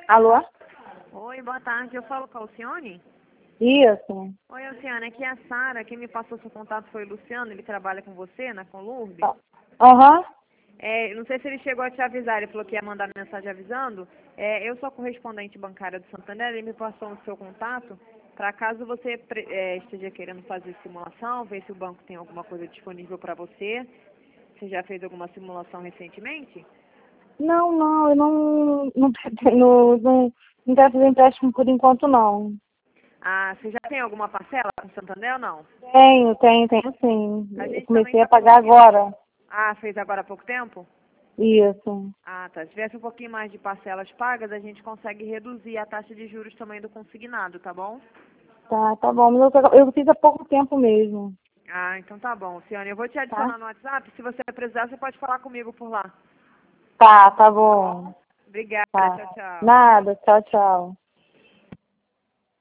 Alô? Oi, boa tarde. Eu falo com a Alcione? Isso. Oi, Alcione. Aqui é a Sara. Quem me passou seu contato foi o Luciano. Ele trabalha com você na Conlurb. Aham. Não sei se ele chegou a te avisar. Ele falou que ia mandar mensagem avisando. Eu sou a correspondente bancária do Santander. Ele me passou o seu contato para caso você esteja querendo fazer simulação, ver se o banco tem alguma coisa disponível para você. Você já fez alguma simulação recentemente? Não, eu não pretendo, não quero fazer empréstimo por enquanto, não. Ah, você já tem alguma parcela com o Santander ou não? Tenho sim. A Eu gente também comecei a está pagar conseguindo. agora. Ah, fez agora há pouco tempo? Isso. Ah, tá. Se tivesse um pouquinho mais de parcelas pagas, a gente consegue reduzir a taxa de juros também do consignado, tá bom? Tá bom. Mas eu fiz há pouco tempo mesmo, Ah, então tá bom, Ciane. Eu vou te tá? adicionar no WhatsApp. Se você precisar, você pode falar comigo por lá. Tá Tá bom. bom? Obrigada. Tá. Tchau, tchau. Nada. Tchau, tchau.